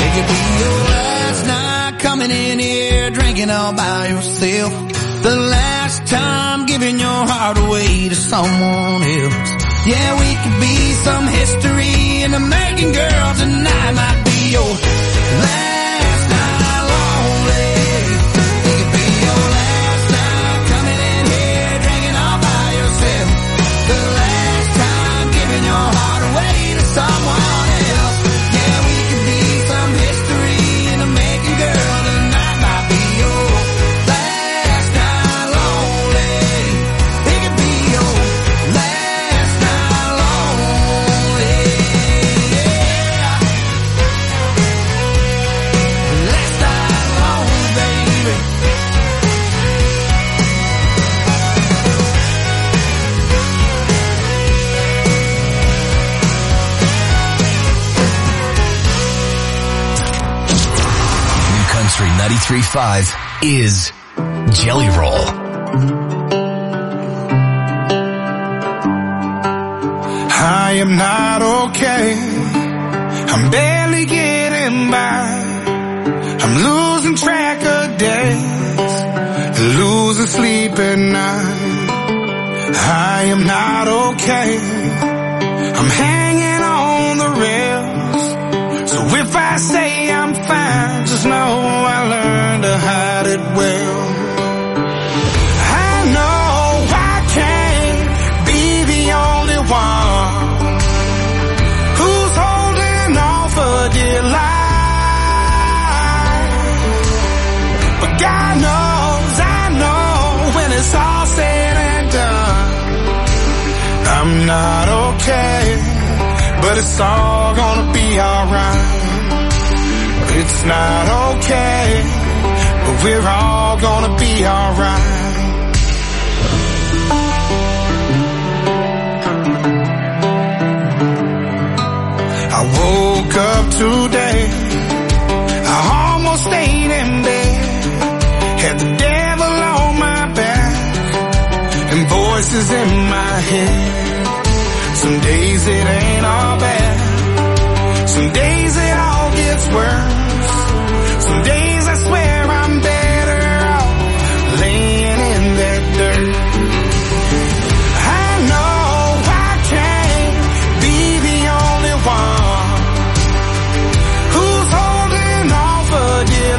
It could be your last night coming in here, drinking all by yourself. The last time giving your heart away to someone else. Yeah, we could be some history in the making, girl. Tonight might be your last night lonely. It could be your last night coming in here, drinking all by yourself. The last time giving your heart away to someone else. Yeah, we could be some history in the making, girl. Tonight might be your last night lonely. It could be your last night lonely. Yeah. Last night lonely, baby. New Country 93.5 is Jelly Roll. I am not okay. I'm barely getting by. I'm losing track of days, losing sleep at night. I am not okay. I'm hanging on the rails. So if I say I'm fine, just know I learned to hide it well. I know I can't be the only one who's holding on for dear life. But God knows, I know when it's all said and done, I'm not okay, but it's all gonna be alright. It's not okay, but we're all gonna be alright. I woke up today, I almost stayed in bed, had the devil on my back, and voices in my head. Some days it ain't all bad, some days it all gets worse. Some days I swear I'm better off laying in that dirt. I know I can't be the only one who's holding on for dear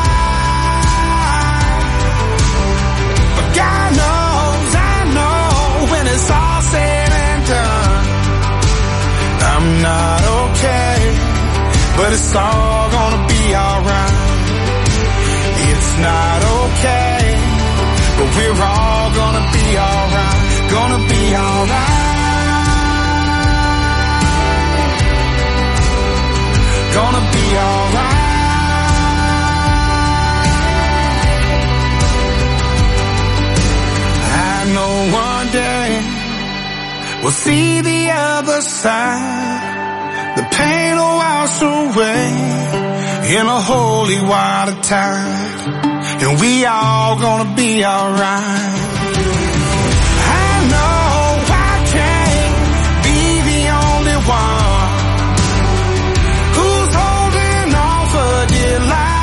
life. But God knows, I know when it's all said and done, I'm not okay, but it's all gonna be alright. It's not okay, but we're all gonna be alright. Gonna be alright. Gonna be alright. I know one day we'll see the other side. The pain will wash away in a holy water tide, and we all gonna be alright. I know I can't be the only one who's holding on for dear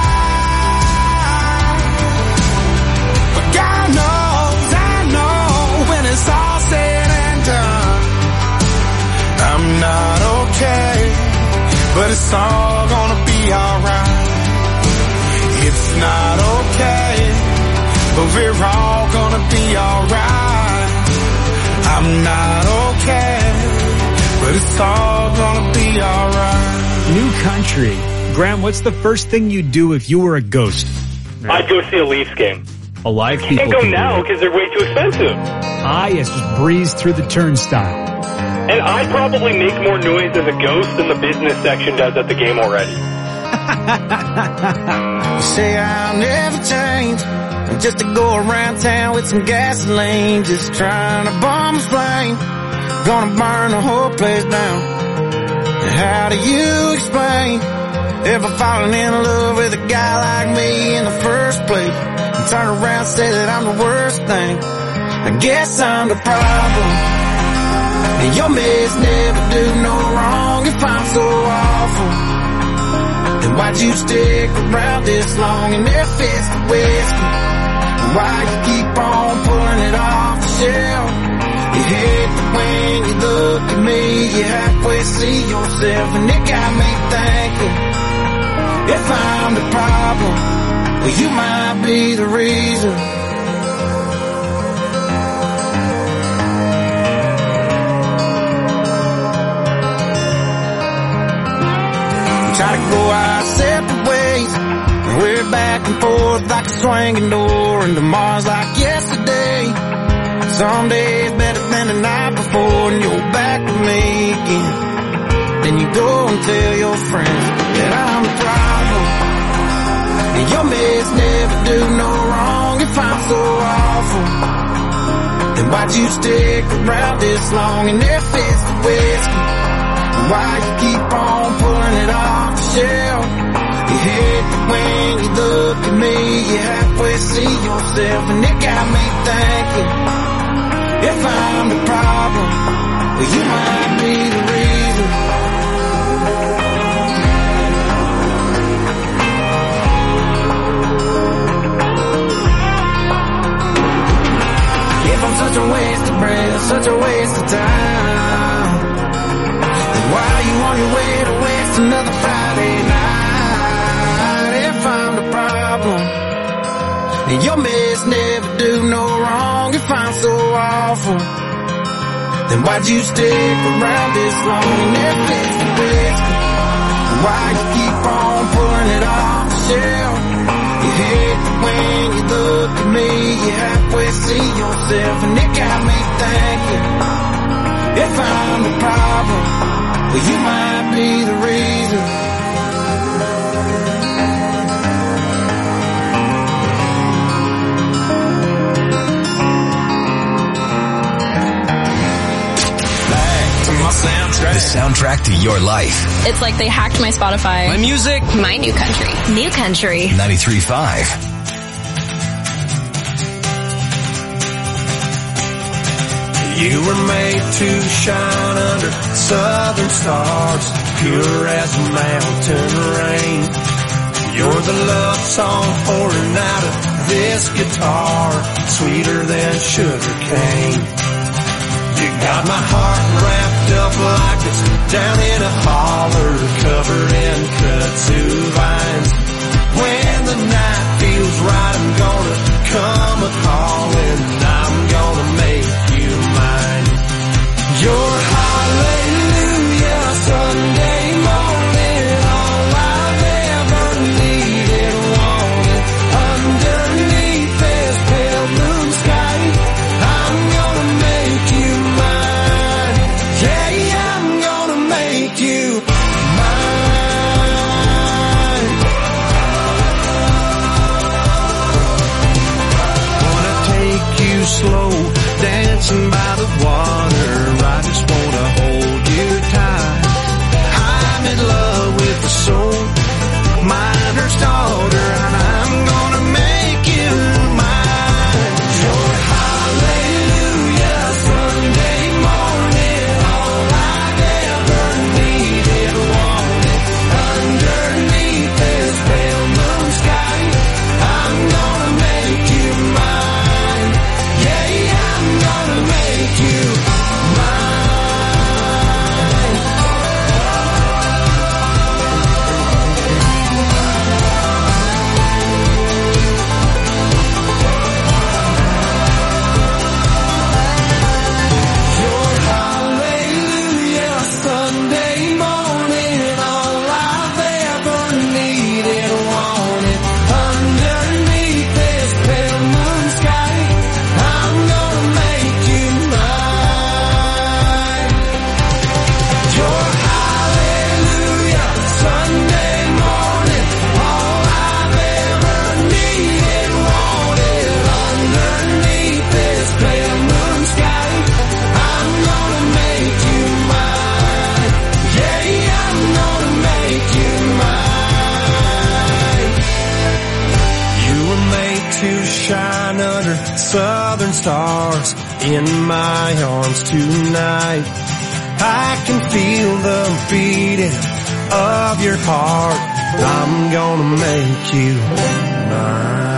life. But God knows, I know when it's all said and done, I'm not okay, but it's all gonna be alright. It's not okay, but we're all gonna be alright. I'm not okay, but it's all gonna be alright. New Country. Graham, what's the first thing you'd do if you were a ghost? I'd go see a Leafs game. Alive people Can't go can now do because they're way too expensive. Ah, yes, just breeze through the turnstile. And I'd probably make more noise as a ghost than the business section does at the game already. You say I'll never change, I'm just to go around town with some gasoline, just trying to bomb a flame, gonna burn the whole place down. How do you explain ever falling in love with a guy like me in the first place, and turn around and say that I'm the worst thing? I guess I'm the problem, and your mess never do no wrong. If I'm so awful, then why'd you stick around this long in their fist of whiskey? Why you keep on pulling it off the shelf? You hate that when you look at me, you halfway see yourself, and it got me thinking, if I'm the problem, well, you might be the reason. We try to go our separate ways, and we're back and forth like a swinging door, and tomorrow's like yesterday. Some days better than the night before, and you're back with me again. Then you go and tell your friends that I'm the problem, and your mates never do no wrong. If I'm so awful, then why'd you stick around this long in their fist of whiskey? And why you keep on pulling it off the shelf? You hate that when you look at me, you halfway see yourself, and it got me thinking, if I'm the problem, well, you might be the reason. If I'm such a waste of breath, such a waste of time, then why are you on your way to waste another Friday night? If I'm the problem, and your mates never do no wrong. If I'm so awful, then why'd you stick around this long and never fix the whiskey? Why you keep on pulling it off the shelf? You hate that when you look at me, you halfway see yourself, and it got me thinking, if I'm the problem, well, you might be the reason. The soundtrack to your life. It's like they hacked my Spotify. My music. My new country. New country. 93.5. You were made to shine under southern stars, pure as a mountain rain. You're the love song pouring out of this guitar, sweeter than sugar cane. You got my heart wrapped up like it's down in a holler, covered in kudzu vines. When the night feels right, I'm gonna come a-calling, I'm gonna make you mine. Your hallelujah Sunday morning, all I've ever needed, wanted, underneath this pale moon sky, I'm gonna make you mine. Yeah, I'm gonna make you mine. Wanna take you slow, dancing by the water, I just wanna hold you tight. I'm in love with the soul, miner's daughter, and I'm gonna make you mine. Your hallelujah Sunday morning, all I've ever needed, wanted, underneath this pale moon sky, I'm gonna make you mine. Yeah, I'm gonna make you mine. Your hallelujah Sunday morning, all I've ever needed, wanted, underneath this pale moon sky, I'm gonna make you mine. Your hallelujah Sunday morning, all I've ever needed, wanted, underneath this pale moon sky, I'm gonna make you mine. Yeah, I'm gonna make you mine. You were made to shine under southern stars in my arms tonight. I can feel the beating of your heart I'm gonna make you mine.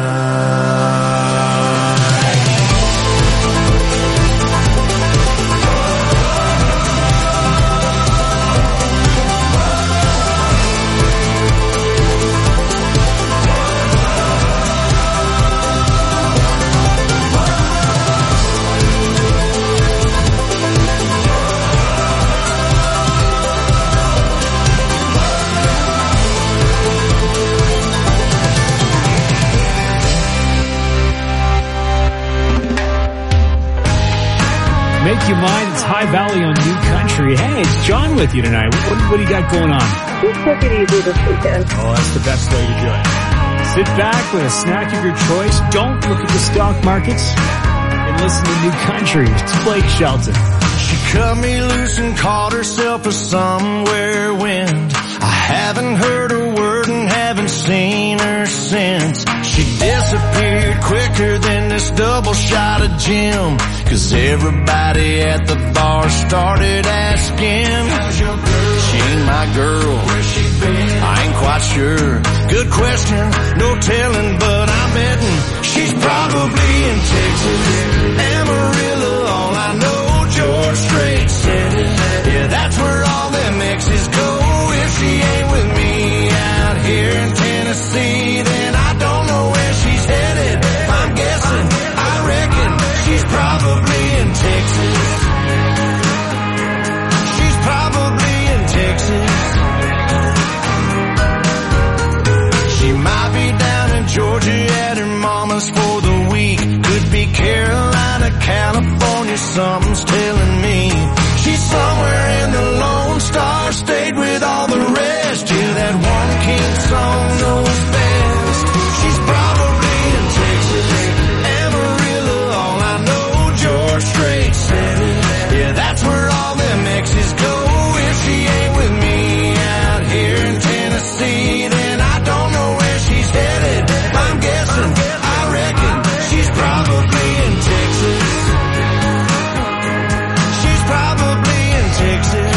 Make You Mine. It's High Valley on New Country. Hey, it's John with you tonight. What do you got going on? Just took it easy this weekend. Oh, that's the best way to do it. Sit back with a snack of your choice. Don't look at the stock markets. And listen to New Country. It's Blake Shelton. She cut me loose and caught herself a somewhere wind. I haven't heard a word and haven't seen her since. She disappeared quicker than this double shot of gin. 'Cause everybody at the bar started asking, how's your girl? She ain't my girl. Where's she been? I ain't quite sure. Good question, no telling, but I'm betting she's probably in Texas. Amarillo, all I know, George Strait said it. Yeah, that's where all them exes go. If she ain't with me out here in Tennessee, then I don't know where she's headed. I'm guessing, I reckon she's probably in Texas. She's probably in Texas. She might be down in Georgia at her mama's for the week. Could be Carolina, California, something's telling me. She's somewhere in the Lone Star State with all the rest. Yeah, that one king song knows best. She's probably in Texas. Amarillo, all I know, George Strait said it. Yeah, that's where all them exes go. If she ain't with me out here in Tennessee, then I don't know where she's headed. I'm guessing, I reckon she's probably in Texas. She's probably in Texas.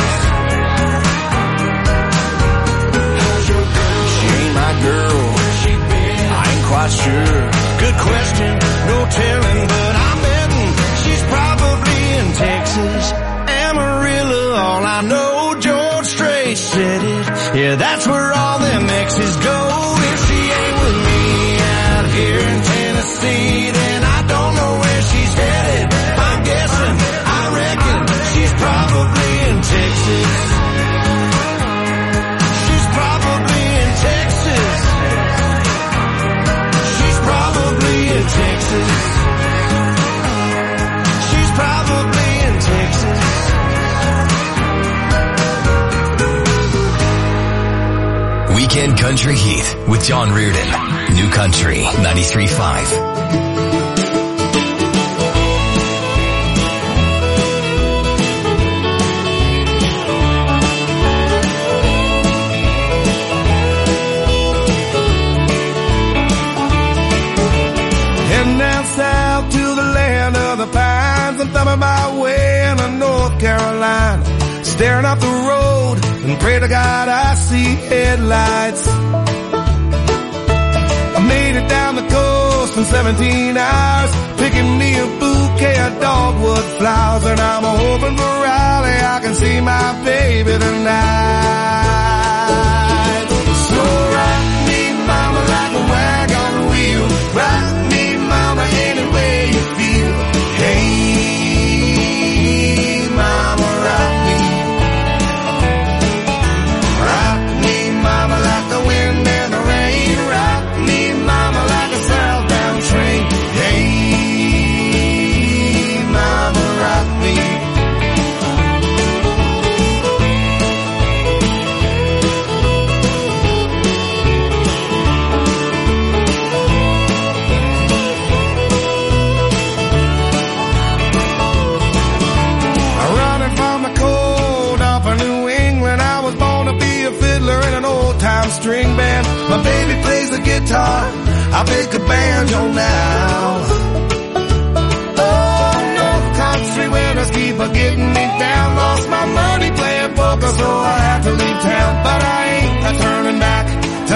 How's your girl? She ain't my girl. Where's she been? I ain't quite sure. Good question, no telling, but I'm betting she's probably in Texas. Amarillo, all I know, George Strait said it. Yeah, that's where all them exes go. If she ain't with me out here in Tennessee, then I don't know where she's headed. I'm guessing, I reckon she's probably in Texas. She's probably in Texas. She's probably in Texas. She's probably in Texas. Weekend Country Heat with John Reardon. New Country 93.5. Heading down south to the land of the pines. I'm thumbing my way into North Carolina. Staring out the road and pray to God I see headlights. I made it down the coast in 17 hours, picking me a bouquet of dogwood flowers. And I'm hoping for Raleigh I can see my baby tonight. So rock me, mama, like a wagon wheel. Rock me, mama, any way you feel. Hey, mama, rock me. Rock me, mama, like the wind and the rain. Rock me, mama, like a southbound train. Hey, mama, rock me. Running from the cold up in New England, I was born to be a fiddler in an old-time string band. My baby plays the guitar, I pick a banjo now. Oh, North Country winters keep a getting me down. Lost my money playing poker, so I had to leave town. But I ain't turning back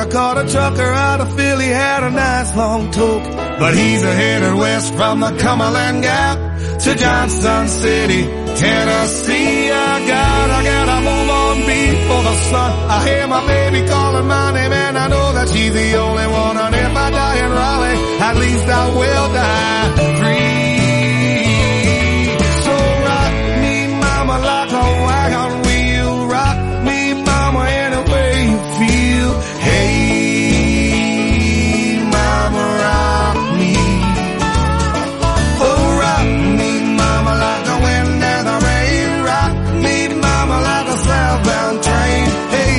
caught a trucker out of Philly, had a nice long talk. But he's headed west from the Cumberland Gap to Johnson City, Tennessee. I gotta move on before the sun. I hear my baby calling my name and I know that she's the only one. And if I die in Raleigh, at least I will die free. So rock me, mama, like a wagon wheel. Rock me, mama, any way you feel. Hey, mama, rock me. Oh, rock me, mama, like the wind and the rain. Rock me, mama, like a southbound train. Hey,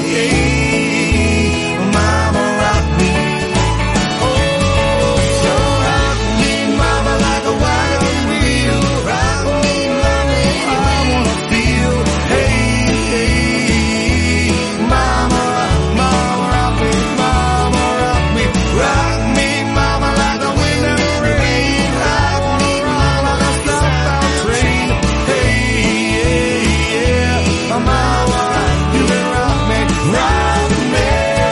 hey, mama, rock me. Oh, so rock me, mama, like a wagon wheel. Rock me, mama, I wanna feel. Hey, hey, mama, rock me, mama, rock me. Rock me, mama, like the wind and the rain. Rock me, mama, like a southbound train. Hey, yeah, mama, you can rock me, rock me.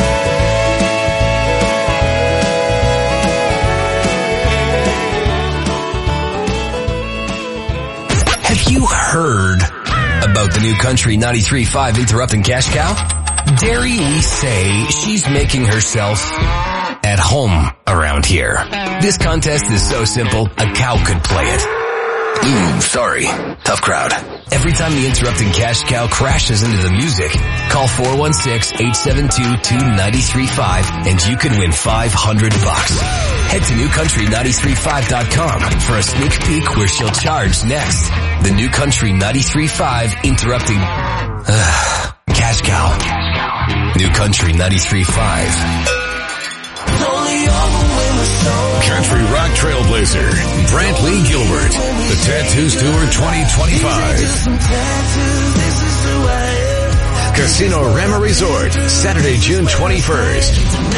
Have you heard about the new Country 93.5 Interrupting Cash Cow? Dare we say she's making herself at home around here. This contest is so simple, a cow could play it. Sorry. Tough crowd. Every time the Interrupting Cash Cow crashes into the music, call 416-872-2935 and you could win $500. Head to newcountry935.com for a sneak peek where she'll charge next. The new Country 93.5 Interrupting Cash Cow. New Country 93.5. Country rock trailblazer, Brantley Gilbert, the Tattoos Tour 2025. Casino Rama Resort, Saturday, June 21st.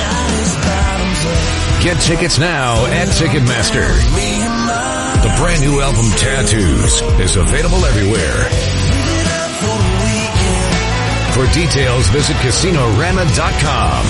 Get tickets now at Ticketmaster. The brand new album Tattoos is available everywhere. For details, visit CasinoRama.com.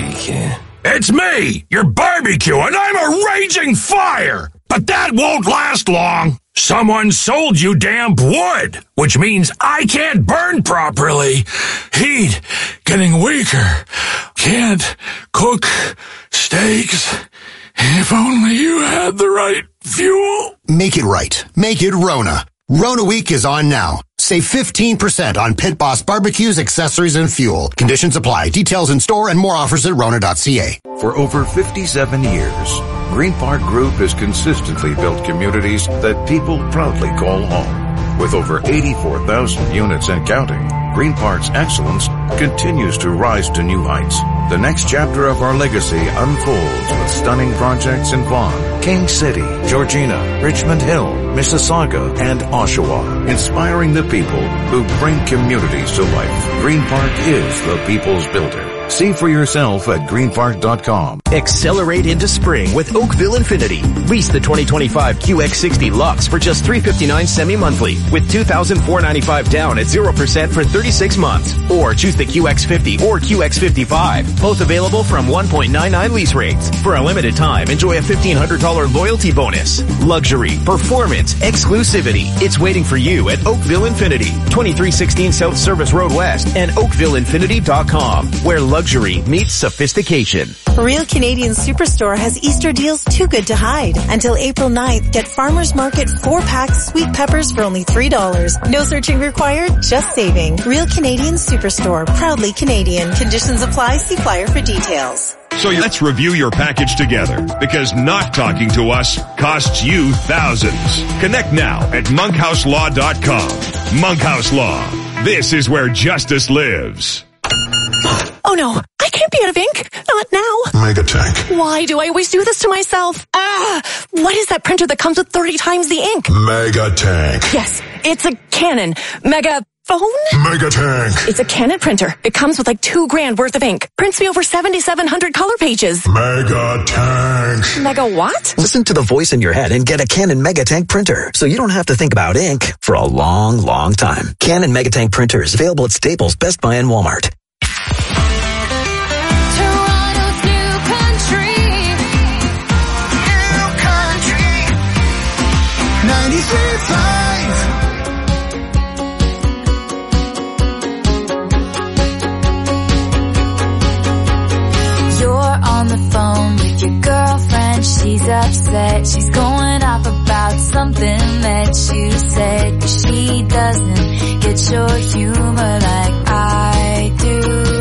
It's me, your barbecue, and I'm a raging fire! But that won't last long. Someone sold you damp wood, which means I can't burn properly. Heat getting weaker. Can't cook steaks. If only you had the right fuel. Make it right. Make it Rona. Rona Week is on now. Save 15% on Pit Boss barbecues, accessories, and fuel. Conditions apply. Details in store and more offers at Rona.ca. For over 57 years, Green Park Group has consistently built communities that people proudly call home. With over 84,000 units and counting, Green Park's excellence continues to rise to new heights. The next chapter of our legacy unfolds with stunning projects in Vaughan, King City, Georgina, Richmond Hill, Mississauga, and Oshawa, inspiring the people who bring communities to life. Green Park is the people's builder. See for yourself at greenpark.com. Accelerate into spring with Oakville Infinity. Lease the 2025 QX60 Lux for just $359 semi-monthly with $2,495 down at 0% for 36 months. Or choose the QX50 or QX55. Both available from 1.99 lease rates. For a limited time, enjoy a $1,500 loyalty bonus. Luxury, performance, exclusivity. It's waiting for you at Oakville Infinity. 2316 South Service Road West and OakvilleInfinity.com, where luxury meets sophistication. Real Canadian Superstore has Easter deals too good to hide. Until April 9th, get Farmer's Market 4-pack sweet peppers for only $3. No searching required, just saving. Real Canadian Superstore, proudly Canadian. Conditions apply. See flyer for details. So let's review your package together, because not talking to us costs you thousands. Connect now at monkhouselaww.com. Monkhouse Law. This is where justice lives. Oh no, I can't be out of ink. Not now. Megatank. Why do I always do this to myself? What is that printer that comes with 30 times the ink? Megatank. Yes, it's a Canon Megaphone? Megatank. It's a Canon printer. It comes with like $2,000 worth of ink. Prints me over 7,700 color pages. Megatank. Mega what? Listen to the voice in your head and get a Canon Megatank printer, so you don't have to think about ink for a long, long time. Canon Megatank printers available at Staples, Best Buy, and Walmart. Toronto. bet she's going off about something that you said. She doesn't get your humor like I do.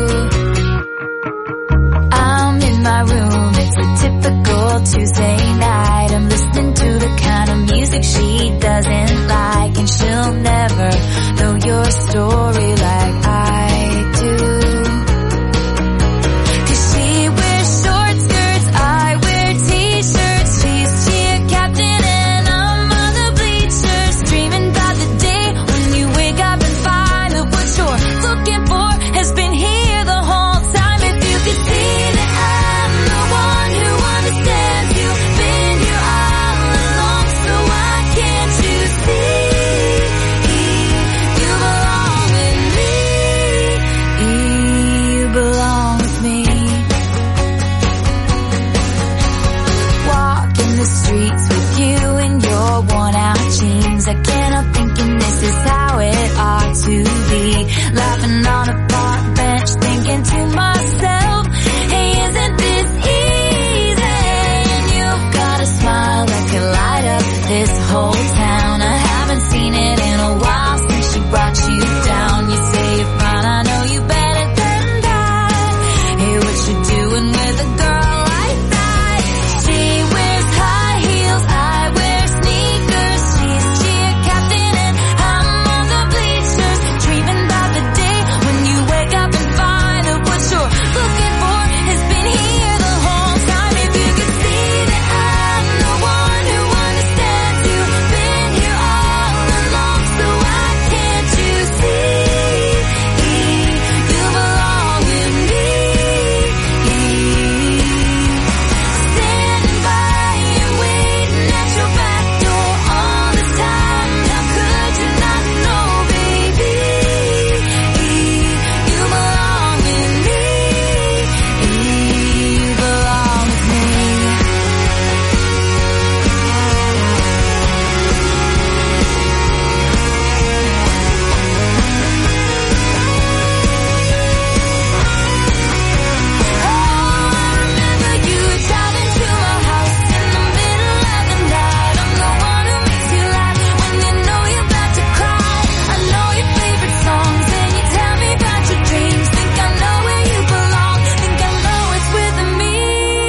I'm in my room, it's a typical Tuesday night. I'm listening to the kind of music she doesn't like, and she'll never know your story like I do. 'Cause she wears short skirts, I wear t-shirts. She's cheer captain and I'm on the bleachers, dreaming about the day when you wake up and find that what you're looking for has been here the whole time. If you could see that I'm the one who understands you, been here all along, so why can't you see? You belong with me. You belong with me. Walking the streets with you in your worn-out jeans, I can't help thinking this is how it ought to be. Laughing on a park bench, thinking to myself, hey, isn't this easy? And you've got a smile that could light up this whole town. I haven't seen it in a while since she brought you down. You say you're fine, I know you better than that. Hey, what you doing with a girl like that? She wears high heels, I wear sneakers. She's cheer captain and I'm on the bleachers, dreaming about the day when you wake up and find that what you're looking for has been here the whole time. If you could see that I'm the one who understands you, been here all along, so why can't you see? You belong with me. Standing by and waiting at your back door all this time. How could you not know, baby? You belong with me. You belong with me. Remember you driving to my house in the middle of the night. I'm the one who makes you laugh when you know you're about to cry. I know your favorite songs and you tell me about your dreams. Think I know where you belong, think I know it's with me.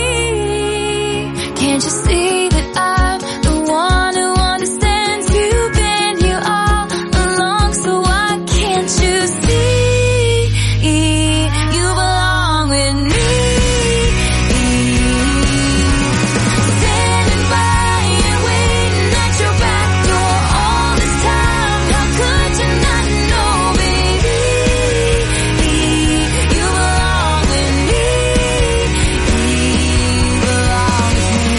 Can't you see that I'm the one who understands you, been here all along, so why can't you see? You belong with me. Standing by and waiting at your back door all this time. How could you not know, baby? You belong with me. You belong with me.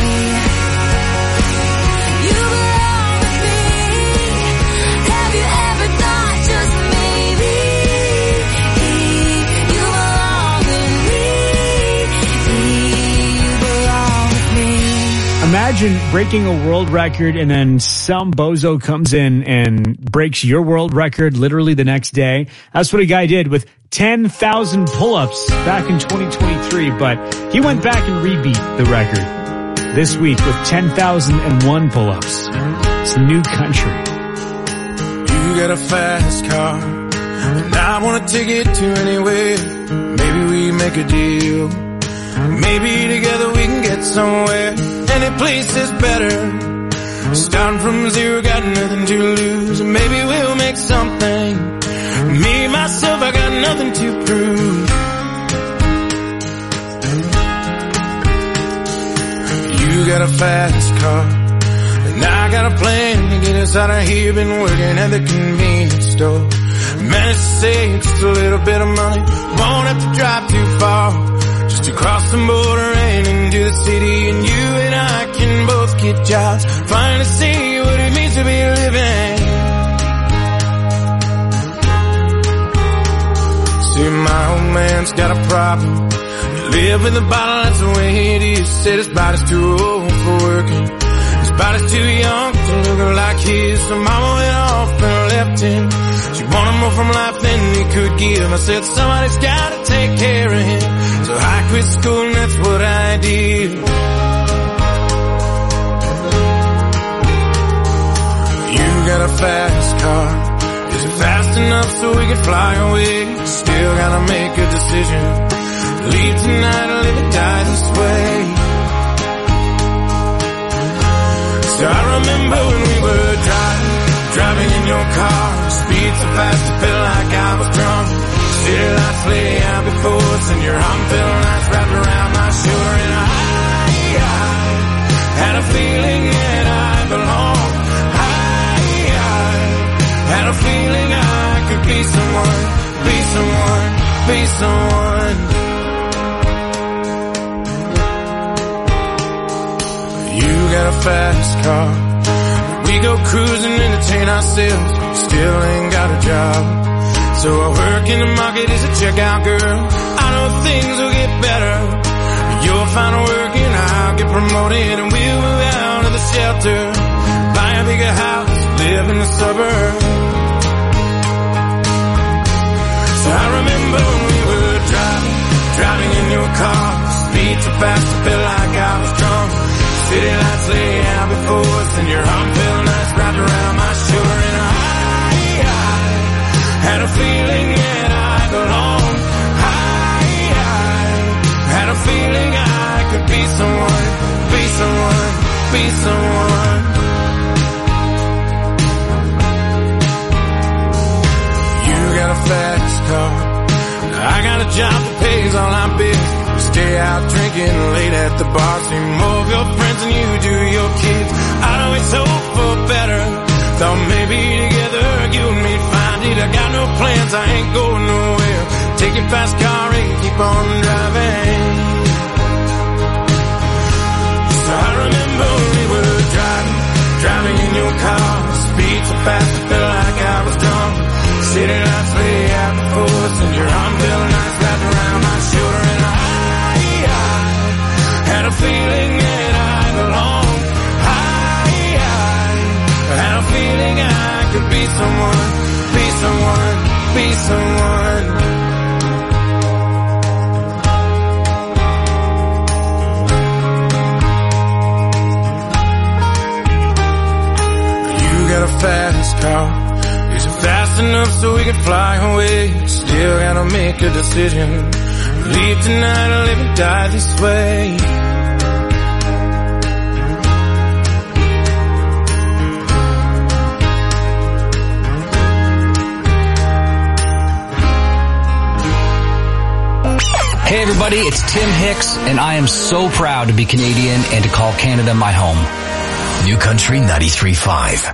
You belong with me. Have you ever thought just maybe you belong with me? You belong with me. Imagine breaking a world record and then some bozo comes in and breaks your world record literally the next day. That's what a guy did with 10,000 pull-ups back in 2023, but he went back and rebeat the record this week with 10,001 pull-ups. It's New Country. You got a fast car, and I want to take it to anywhere. Maybe we make a deal. Maybe together we can get somewhere. Any place is better. Starting from zero, got nothing to lose. Maybe we'll make something. Me, myself, I got nothing to prove. You got a fast car, and I got a plan to get us out of here. Been working at the convenience store. Managed to save just a little bit of money. Won't have to drive too far, just to cross the border and into the city. And you and I can both get jobs, finally see what it means to be living. See, my old man's got a problem. He live in the bottle, that's the way it is. Said his body's too old for working, his body's too young to look like his. So mama went off and left him. She wanted more from life than he could give. I said somebody's gotta take care of him, so I quit school and that's what I did. fast car. Is it fast enough so we can fly away? Still gotta make a decision. Leave tonight or live or die this way. So I remember when we were driving in your car. Speed so fast it felt like I was drunk. City lights lay out before us and your arm felt nice wrapped around my shoulder. And I had a feeling that I belonged. Had a feeling I could be someone, be someone, be someone. You got a fast car. We go cruising, entertain ourselves. Still ain't got a job. So I work in the market as a checkout girl. I know things will get better. You'll find work and I'll get promoted. And we'll move out of the shelter. Buy a bigger house, live in the suburbs. So I remember when we were driving in your car. Speed so fast it felt like I was drunk. City lights lay out before us and your arm felt nice wrapped around my shoulder. And I had a feeling that I belonged. I had a feeling I could be someone, be someone, be someone. You got a fast car. I got a job that pays all our bills. Stay out drinking late at the bar. See more of your friends than you do your kids. I'd always hope for better. Thought maybe together you and me'd find it. I got no plans, I ain't going nowhere. Take your fast car and keep on driving. So I remember when we were driving in your car. Speed so fast it felt like I was drunk. City lights lay out before us and your arm felt nice wrapped around my shoulder. And I had a feeling that I belonged. I had a feeling I could be someone, be someone, be someone. You got a fast car. Is it fast enough so we can fly away? Still gotta make a decision. Leave tonight or live and die this way. Hey everybody, it's Tim Hicks, and I am so proud to be Canadian and to call Canada my home. New Country 93.5.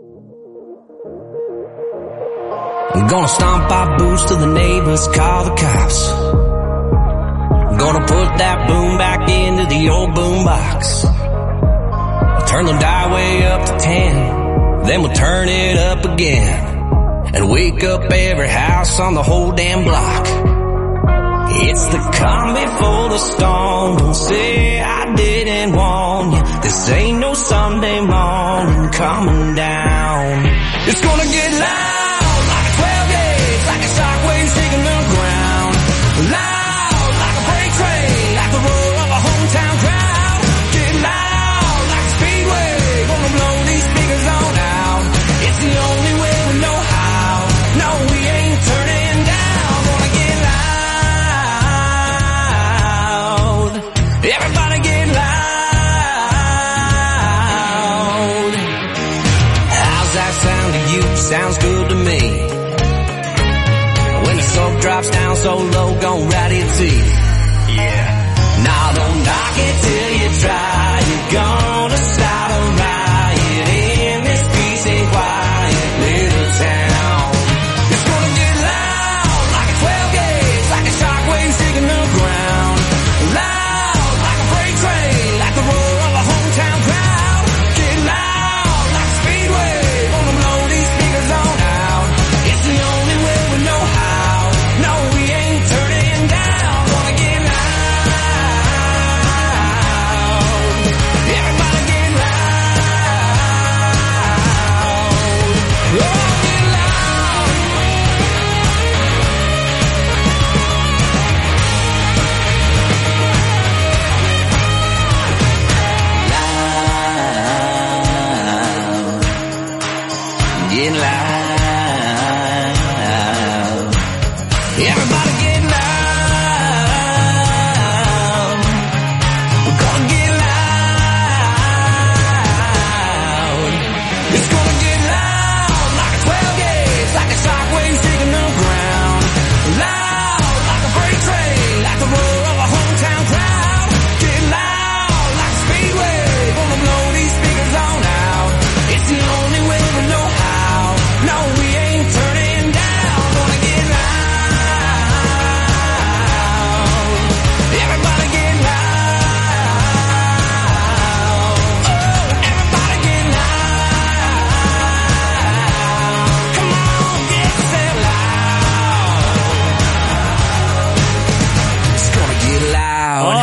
I'm gonna stomp our boots till the neighbors call the cops. I'm gonna put that boom back into the old boom box. Turn the dial way up to 10, then we'll turn it up again. And wake up every house on the whole damn block. It's the calm before the storm. Don't say I didn't warn you. This ain't no Sunday morning coming down. It's gonna get loud like a 12 gauge, like a shockwave shaking the ground. Loud like a freight train, like the roar of a hometown crowd. Get loud like a speedway, gonna blow these speakers on out. It's the only way we know how. No, we ain't turning down. Gonna get loud. Everybody get loud. How's that sound to you? Sounds good to me. When the smoke drops down so low, gon' ride it to you. Yeah. Now don't knock it till you try. You're gonna start a riot in this peace and quiet little town. It's gonna get loud like a 12 gauge, like a shockwave shaking the ground. Loud like a freight train, like the roar of a hometown crowd. Get loud like a speedway, gonna blow these speakers on out. It's the only way we know how. No, we ain't turning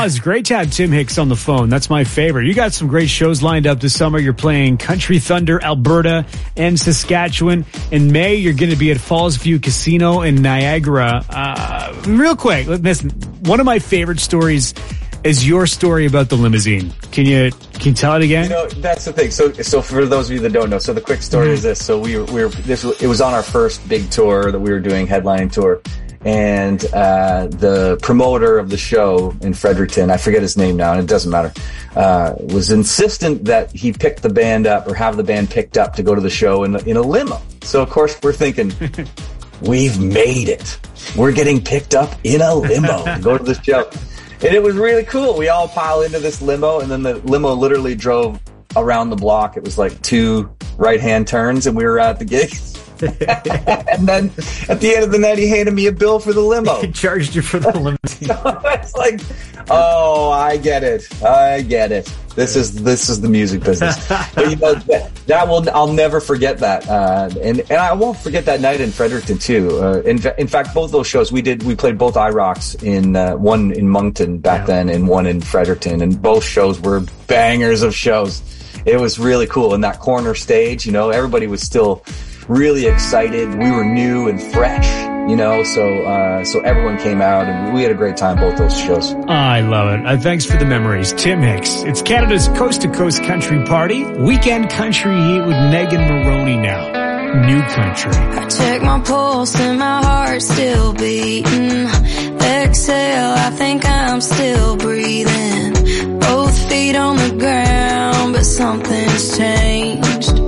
it's great to have Tim Hicks on the phone. That's my favorite. You got some great shows lined up this summer. You're playing Country Thunder, Alberta, and Saskatchewan. In May, you're going to be at Falls View Casino in Niagara. Real quick, listen, one of my favorite stories is your story about the limousine. Can you tell it again? You know, that's the thing. So for those of you that don't know, so the quick story is this. So it was on our first big tour that we were doing, headlining tour. And the promoter of the show in Fredericton, I forget his name now, and it doesn't matter, was insistent that he pick the band up or have the band picked up to go to the show in a limo. So, of course, we're thinking, we've made it. We're getting picked up in a limo to go to the show. And it was really cool. We all pile into this limo, and then the limo literally drove around the block. It was like 2 right-hand turns, and we were at the gig. And then at the end of the night, he handed me a bill for the limo. He charged you for the limousine. It's like, oh, I get it. This is the music business. But you know, I'll never forget that. And I won't forget that night in Fredericton too. In fact, both those shows we played both IROCs in one in Moncton back then and one in Fredericton, and both shows were bangers of shows. It was really cool. In that corner stage, you know, everybody was still really excited. We were new and fresh, you know, so everyone came out and we had a great time both those shows. I love it. Thanks for the memories. Tim Hicks. It's Canada's coast-to-coast country party. Weekend Country Heat with Megan Maroney now. New Country. I check my pulse and my heart's still beating. Exhale, I think I'm still breathing. Both feet on the ground, but something's changed.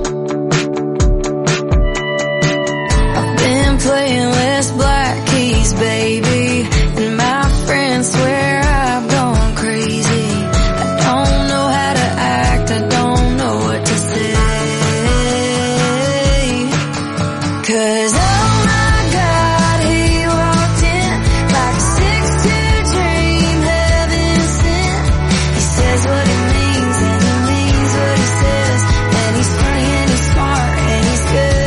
Playing less black keys, baby, and my friends swear I've gone crazy. I don't know how to act, I don't know what to say. 'Cause oh my God, he walked in like a 6'2" dream, heaven sent. He says what he means and he means what he says, and he's funny and he's smart and he's good.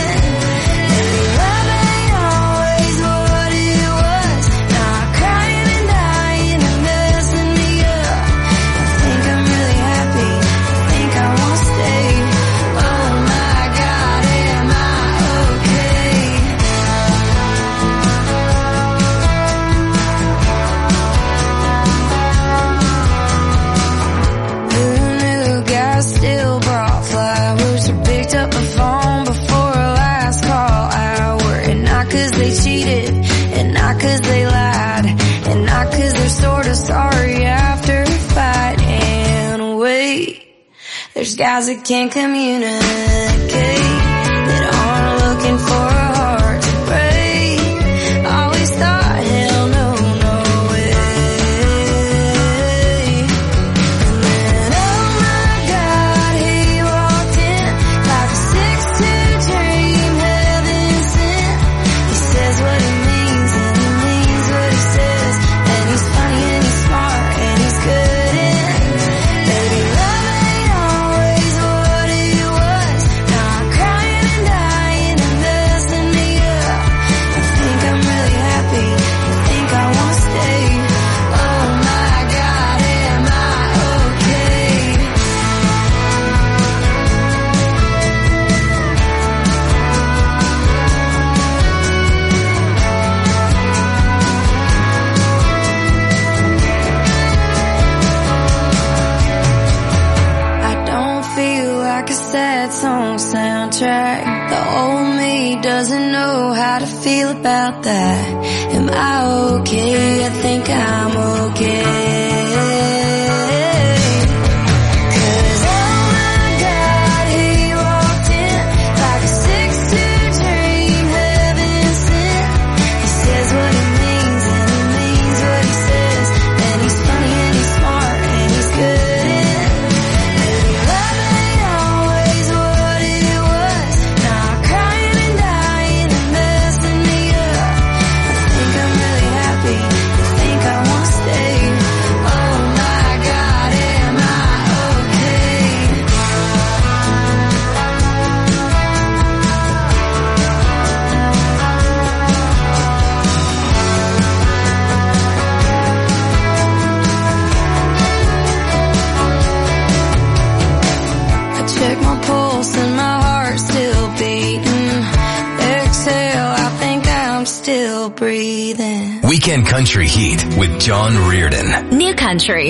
There's guys that can't communicate, that aren't looking for a heart to break. Always thought, hell no, no way. And then, oh my God, he walked in like a 6'2" dream, heaven sent. He says what he means and he means what he says, and he's funny and he's smart and he's good. Soundtrack. The old me doesn't know how to feel about that. Am I okay? I think I'm okay. Happy Weekend Country Heat with John Reardon. New Country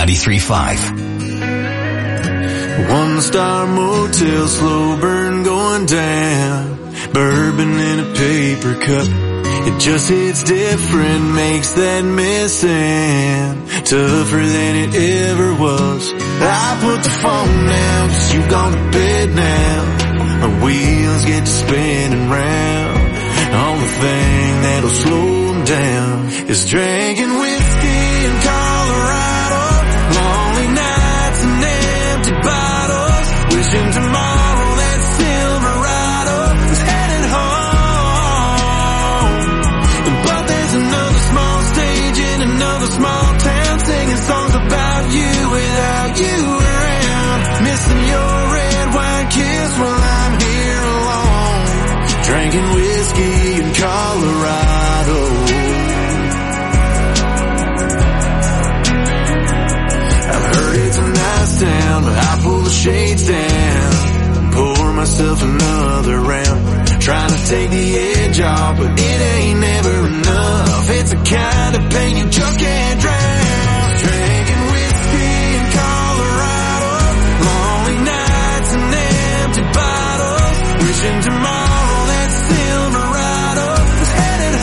93.5. One-star motel, slow burn going down. Bourbon in a paper cup. It just hits different, makes that missing tougher than it ever was. I put the phone down, 'cause you've gone to bed now. My wheels get to spinning round. Only thing that'll slow them down is drinking whiskey in Colorado. Lonely nights and empty bottles. Wishing tomorrow that Silverado is headed home. But there's another small stage in another small town, singing songs about you without you around. Missing your red wine kiss while I'm here alone. Drinking whiskey in Colorado. I've heard it's a nice town, but I pull the shades down and pour myself another round. Trying to take the edge off, but it ain't never enough. It's the kind of pain you just can't drown. Drinking whiskey in Colorado. Lonely nights and empty bottles. Wishing tomorrow that Silverado is headed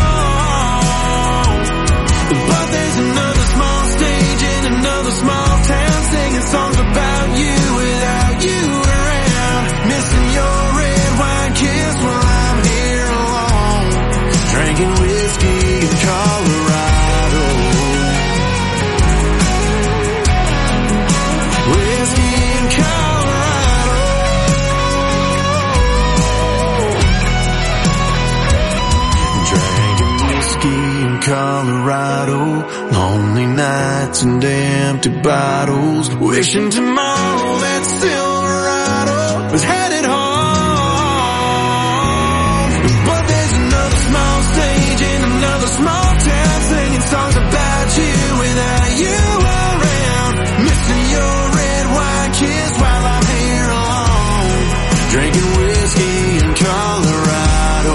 home. But there's another small stage in another small town, singing songs about you without you around. Missing your red wine kiss while I'm here alone. Drinking whiskey in Colorado. Whiskey in Colorado. Drinking whiskey in Colorado. Lonely nights and empty bottles. Wishing tomorrow that Silverado was headed home. But there's another small stage in another small town, singing songs about you without you around. Missing your red wine kiss while I'm here alone. Drinking whiskey in Colorado.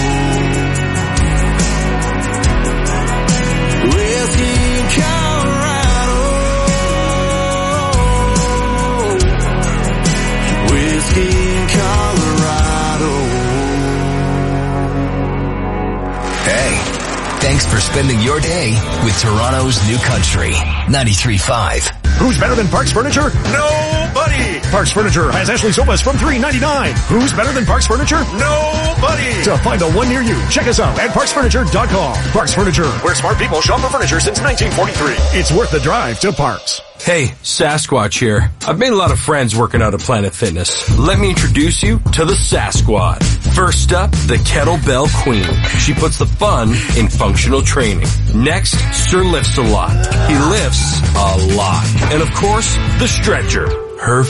Whiskey in Colorado. Whiskey in Colorado. Hey, thanks for spending your day with Toronto's New Country 93.5. Who's better than Parks Furniture? Nobody! Parks Furniture has Ashley sofas from $399. Who's better than Parks Furniture? Nobody! To find the one near you, check us out at parksfurniture.com. Parks Furniture, where smart people shop for furniture since 1943. It's worth the drive to Parks. Hey, Sasquatch here. I've made a lot of friends working out at Planet Fitness. Let me introduce you to the Sasquad. First up, the Kettlebell Queen. She puts the fun in functional training. Next, Sir lifts a lot. He lifts a lot. And of course, the Stretcher. Her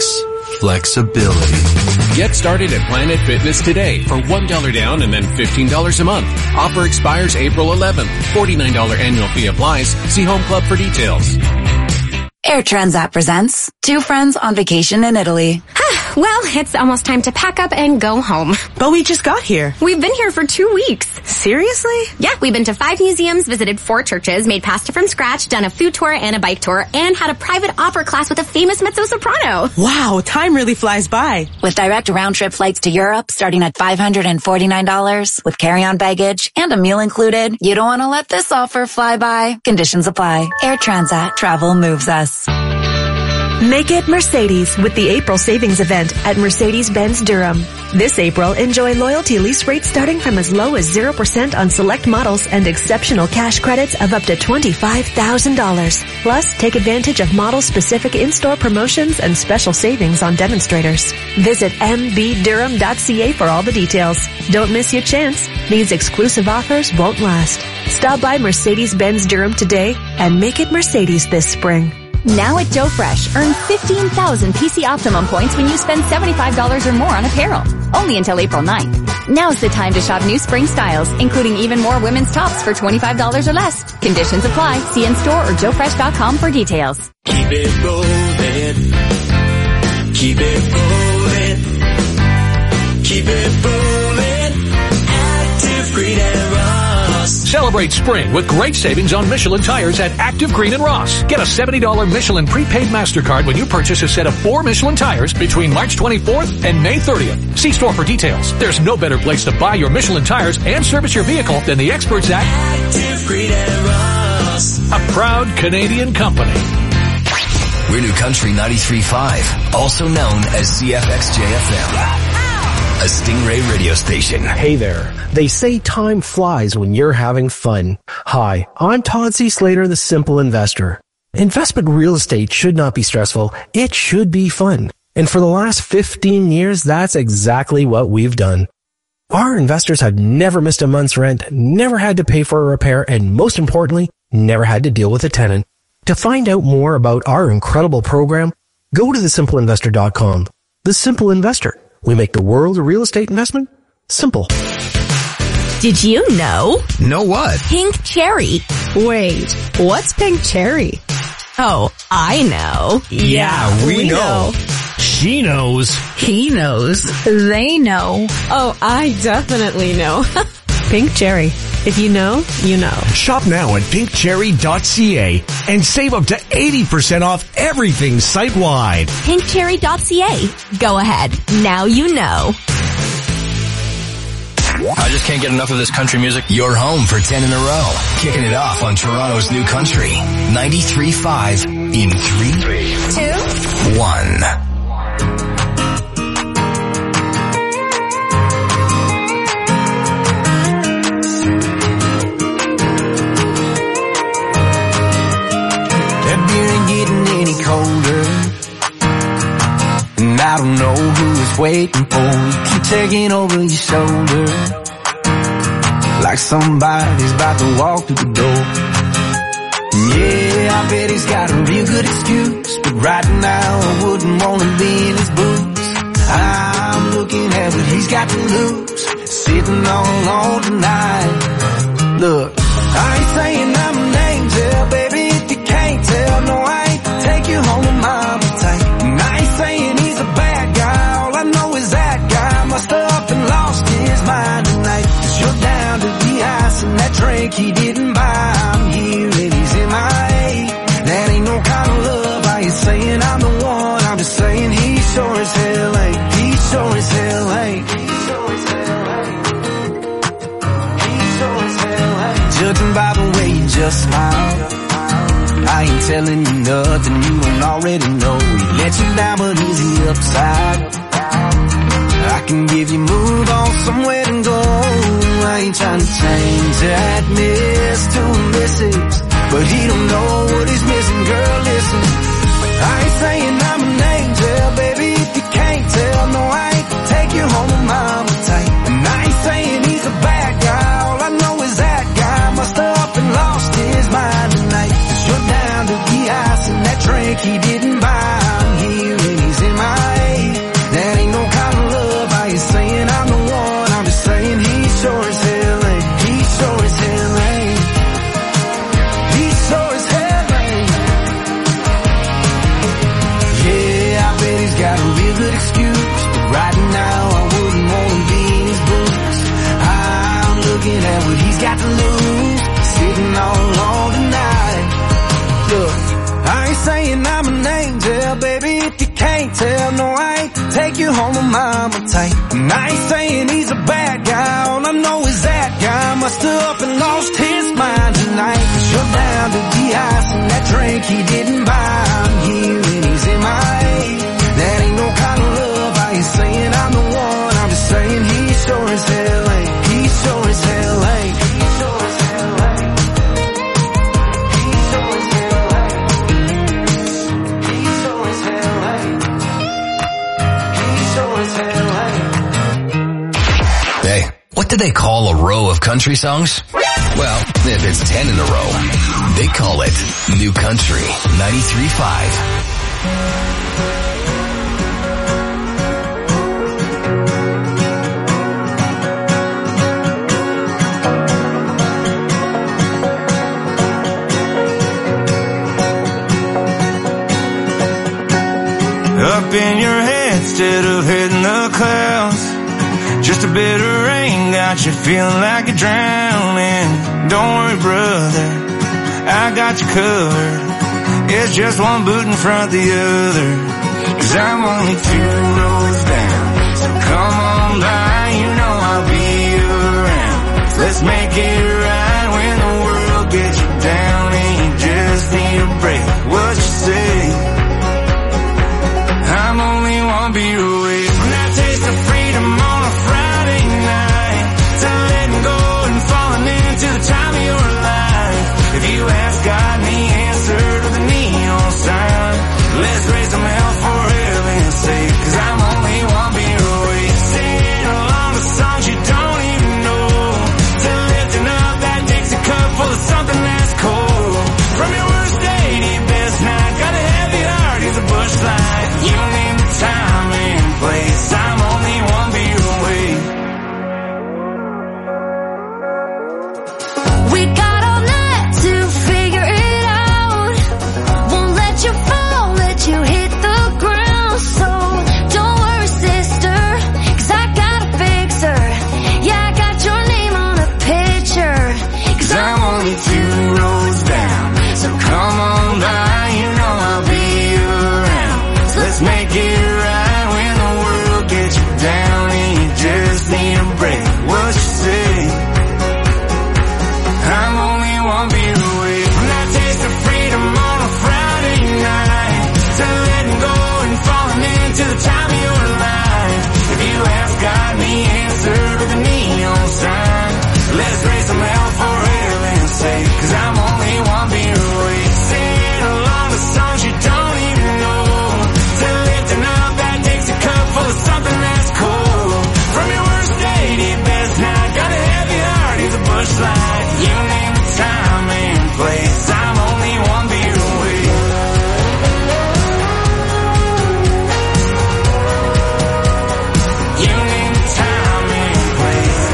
flexibility. Get started at Planet Fitness today for $1 down and then $15 a month. Offer expires April 11th. $49 annual fee applies. See Home Club for details. Air Transat presents Two Friends on Vacation in Italy. Well, it's almost time to pack up and go home. But we just got here. We've been here for 2 weeks. Seriously? Yeah, we've been to 5 museums, visited 4 churches, made pasta from scratch, done a food tour and a bike tour, and had a private opera class with a famous mezzo-soprano. Wow, time really flies by. With direct round-trip flights to Europe starting at $549 with carry-on baggage and a meal included, you don't want to let this offer fly by. Conditions apply. Air Transat. Travel moves us. Make it Mercedes with the April Savings Event at Mercedes-Benz Durham. This April, enjoy loyalty lease rates starting from as low as 0% on select models and exceptional cash credits of up to $25,000. Plus, take advantage of model-specific in-store promotions and special savings on demonstrators. Visit mbdurham.ca for all the details. Don't miss your chance. These exclusive offers won't last. Stop by Mercedes-Benz Durham today and make it Mercedes this spring. Now at Joe Fresh, earn 15,000 PC Optimum points when you spend $75 or more on apparel. Only until April 9th. Now's the time to shop new spring styles, including even more women's tops for $25 or less. Conditions apply. See in-store or joefresh.com for details. Keep it rolling. Keep it rolling. Keep it rolling. Active Green and Ross. Celebrate spring with great savings on Michelin tires at Active Green and Ross. Get a $70 Michelin prepaid MasterCard when you purchase a set of 4 Michelin tires between March 24th and May 30th. See store for details. There's no better place to buy your Michelin tires and service your vehicle than the experts at Active Green and Ross, a proud Canadian company. We're New Country 93.5, also known as CFXJ-FM. A Stingray radio station. Hey there. They say time flies when you're having fun. Hi, I'm Todd C. Slater, the Simple Investor. Investment real estate should not be stressful. It should be fun. And for the last 15 years, that's exactly what we've done. Our investors have never missed a month's rent, never had to pay for a repair, and most importantly, never had to deal with a tenant. To find out more about our incredible program, go to thesimpleinvestor.com. The Simple Investor. We make the world of real estate investment simple. Did you know? Know what? Pink cherry. Wait, what's pink cherry? Oh, I know. Yeah, we know. She knows. He knows. They know. Oh, I definitely know. Pink cherry. If you know, you know. Shop now at pinkcherry.ca and save up to 80% off everything site-wide. Pinkcherry.ca. Go ahead. Now you know. I just can't get enough of this country music. You're home for 10 in a row. Kicking it off on Toronto's New Country. 93.5 in 3, 2, 1. Colder, and I don't know who is waiting for you. Keep taking over your shoulder, like somebody's about to walk through the door. Yeah, I bet he's got a real good excuse, but right now I wouldn't want to be in his boots. I'm looking at what he's got to lose, sitting all alone tonight. Look, I ain't saying I'm an angel, baby, if you can't tell, no I ain't. Take you home to mama tight. And I ain't saying he's a bad guy. All I know is that guy must have up and lost his mind tonight. 'Cause you're down to the ice and that drink he didn't buy. I'm here and he's in my A. That ain't no kind of love. I ain't saying I'm the one. I'm just saying he sure as hell ain't. He sure as hell ain't. He sure as hell ain't. He sure as hell ain't. Judging by the way you just smile, I ain't telling you nothing you don't already know. He let you down, but he's the upside. I can give you move on somewhere to go. I ain't trying to change that miss to a misses, but he don't know what he's missing, girl, listen. I ain't saying I'm an angel, baby, if you can't tell, no I ain't. Take you home with mama tight. And I ain't saying he's a bad guy, all I know is that guy must have up and lost his mind tonight. You're down to the ice and that drink he didn't buy. I'm here and he's in my A. That ain't no kind of love. I ain't saying I'm the one. I'm just saying he sure as hell ain't. He sure as hell ain't. He sure as hell ain't. Yeah, I bet he's got a real good excuse, but right now I wouldn't want to be in his boots. I'm looking at what he's got to lose, sitting all alone tonight. Look, I ain't saying I'm an angel, baby, if you can't tell, no I ain't. Take you home to mama tight. And I ain't saying he's a bad guy, all I know is that guy must have up and lost his mind tonight. 'Cause you're down to the ice and that drink he didn't buy. I'm here and he's in my A. That ain't no kind of love. I ain't saying I'm the one. I'm just saying he sure as hell ain't. He sure as hell ain't. He sure as hell ain't. He sure as hell ain't. He sure as hell ain't. He sure as hell ain't. Hey, what do they call a row of country songs? Well, if it's 10 in a row, they call it New Country 93.5. Up in your head instead of hitting the clouds. Just a bit of rain got you feeling like you're drowning. Don't worry, brother, I got you covered. It's just one boot in front of the other. 'Cause I'm only 2 rows down. So come on by, you know I'll be around. Let's make it right when the world gets you down and you just need a break. What you say? I'm only 1 beer away from that taste of freedom on a Friday night. To letting go and falling into the time of your life. If you ask God and He answered with a neon sign, let's raise some hell for heaven's sake. 'Cause I'm only 1 beer away. Singing along to songs you don't even know. To lifting up that Dixie cup full of something that's cold. From your worst day to your best night, got a heavy heart, he's a bush light. You name the time and place, I'm only 1 beer away. We got all night to figure it out. Won't let you fall, let you hit the ground. So don't worry, sister, 'cause I got a fixer. Yeah, I got your name on a picture. 'Cause I'm only 2 rows down. So come on by, you know I'll be around. So let's make it right when the world gets you down and you just need a break. What you say? I'm only 1 beer away from that taste of freedom on a Friday night. To letting go and falling into the time of your life. If you ask God and He answered with a neon sign, let's raise some hell for heaven's sake. 'Cause I'm only 1 beer away. Singing along to songs you don't even know. To lifting up that Dixie cup full of something that's cold. From your worst day to your best night, got a heavy heart, he's a bush light. You name the time and place, I'm only 1 beer away. You name the time and place.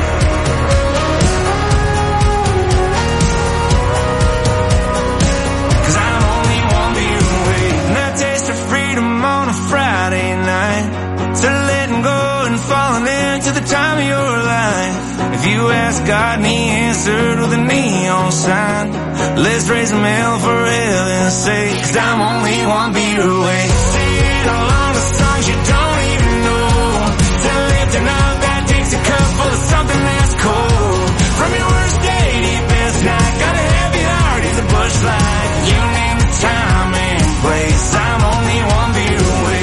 'Cause I'm only 1 beer away. And that taste of freedom on a Friday night. To letting go and falling into the time of your life. If you ask God and He answered with a neon sign, let's raise some hell for heaven's sake. 'Cause I'm only 1 beer away. Singing along to songs you don't even know. To lifting up that Dixie cup full of something that's cold. From your worst day to your best night, got a heavy heart, he's a bush light. You name the time and place, I'm only 1 beer away.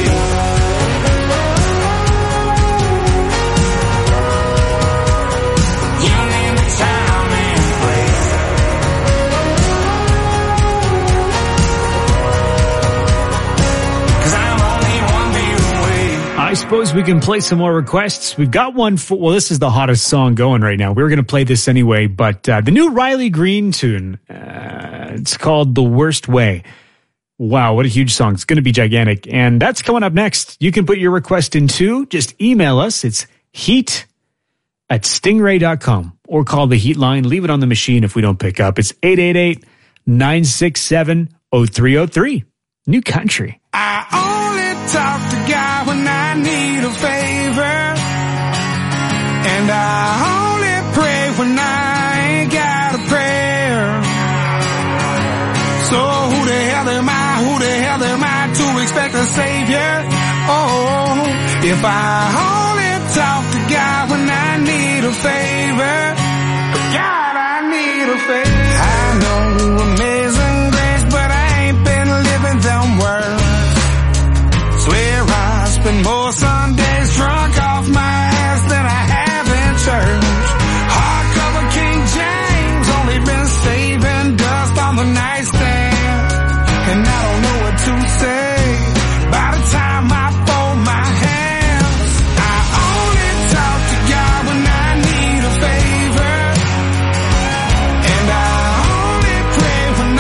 You name the time and place. 'Cause I'm only 1 beer away. I suppose we can play some more requests. We've got one for, well, this is the hottest song going right now. We were going to play this anyway, but the new Riley Green tune, it's called The Worst Way. Wow, what a huge song. It's going to be gigantic. And that's coming up next. You can put your request in too. Just email us. It's heat@stingray.com or call the Heat line. Leave it on the machine if we don't pick up. It's 888-967-0303. New country. I only talk to God when I need a favor, and I only pray when I ain't got a prayer. So who the hell am I? Who the hell am I to expect a savior? Oh, if I only talk to God when I need a favor, God, I need a favor. I know amazing grace, but I ain't been living them words. Swear I spend more Sundays drunk off my ass than I have in church. Hardcover King James, only been saving dust on the nightstand, and I don't know what to say by the time I fold my hands. I only talk to God when I need a favor, and I only pray when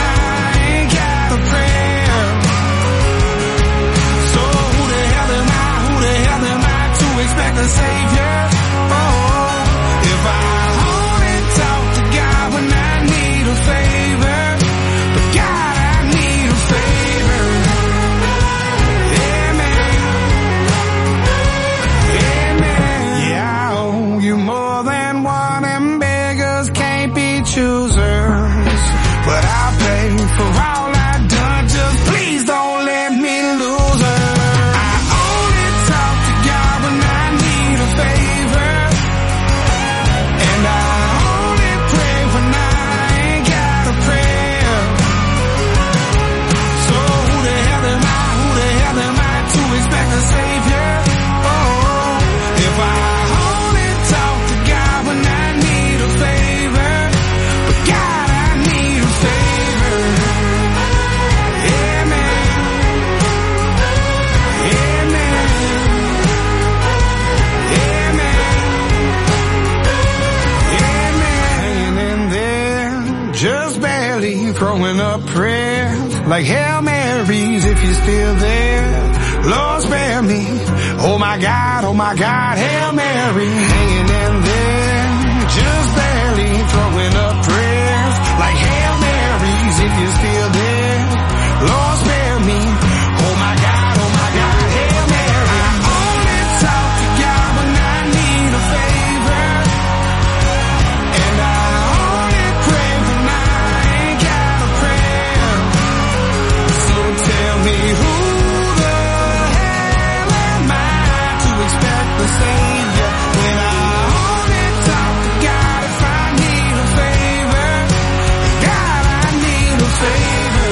prayers like Hail Marys if you're still there. Lord spare me. Oh my God, Hail Mary. Hanging in there, just barely throwing up prayers like Hail Marys if you're still there. Lord spare me. Oh my God, Hail Mary. I only talk to God when I need a favor. And I only pray when I ain't got a prayer. So tell me who the hell am I to expect the Savior when I only talk to God if I need a favor. God, I need a favor.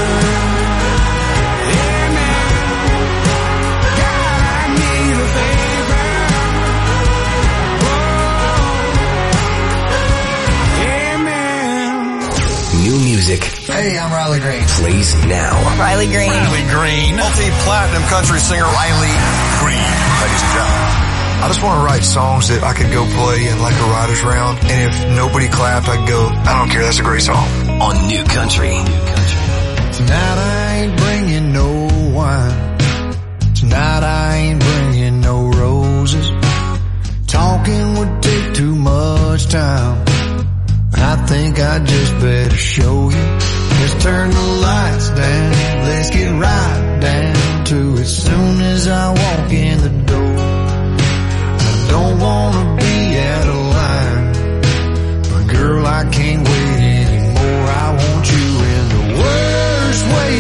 New music. Hey, I'm Riley Green. Plays now. Riley Green. Multi-platinum country singer Riley Green. Ladies and gentlemen. I just want to write songs that I could go play in like a writer's round. And if nobody clapped, I'd go, I don't care, that's a great song. On New Country. Tonight I ain't bringing no wine. Tonight I ain't bringing no roses. Talking would take too much time. I think I just better show you. Let's turn the lights down. Let's get right down to it. Soon as I walk in the door, I don't wanna be out of line, but girl, I can't wait anymore. I want you in the worst way.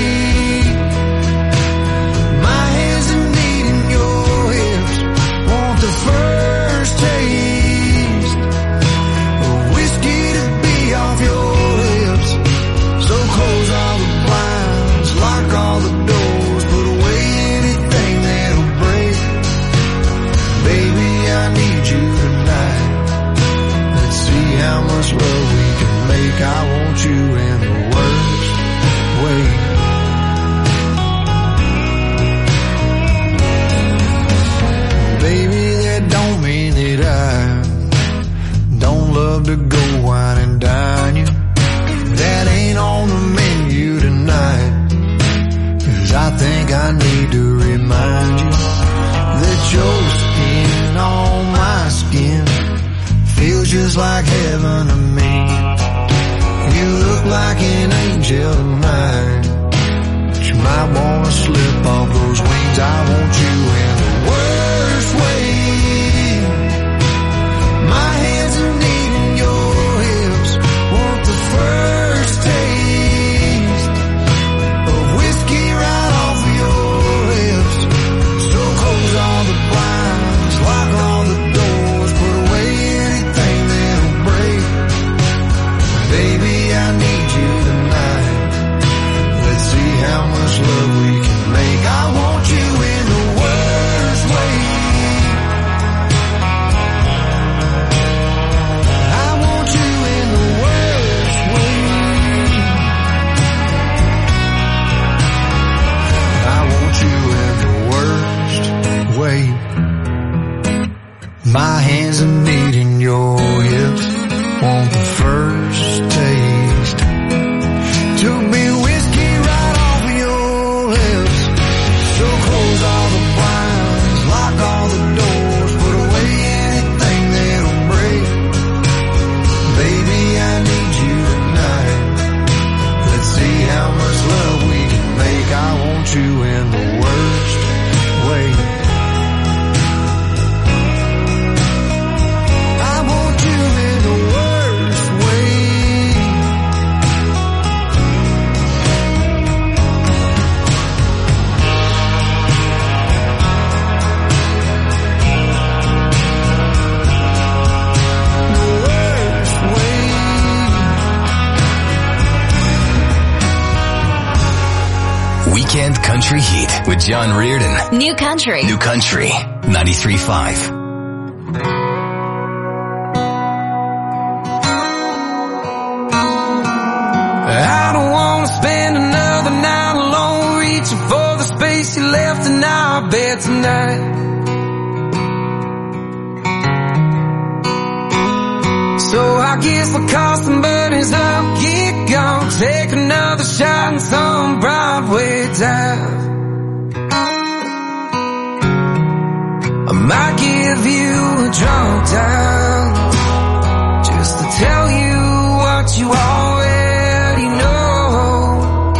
My hands are needing your hips. Want the first taste of whiskey to be off your lips. So close all the blinds, lock all the doors, put away anything that'll break. Baby, I need you tonight. Let's see how much love we can make. I want you in the worst way. Baby, that don't mean that I don't love to go wine and dine you. That ain't on the menu tonight. 'Cause I think I need to remind you that your skin on my skin feels just like heaven to me. You look like an angel tonight, but you might wanna slip off those wings. I want you in the worst way. My hands are needing your hips. Want the first taste of whiskey right off of your lips. So close all the blinds, lock all the doors, put away anything that'll break. Baby, I need you tonight. Let's see how much love we can make. I want you in the worst way. I want you in the worst way. I want you in the worst way. My hands are needing your hips. Want the first taste to be whiskey right off your lips. So close all the blinds, lock all the doors, put away anything that'll break. Baby, I need you tonight. Let's see how much love we can make. I want you in the worst way. I want you in the worst way. The worst way. Weekend Country Heat with John Reardon. New Country. New Country 93.5. I don't wanna spend another night alone, reaching for the space you left in our bed tonight. So I guess we'll call some buddies up, get gone, take another shot and some dive. I might give you a drunk dial just to tell you what you already know.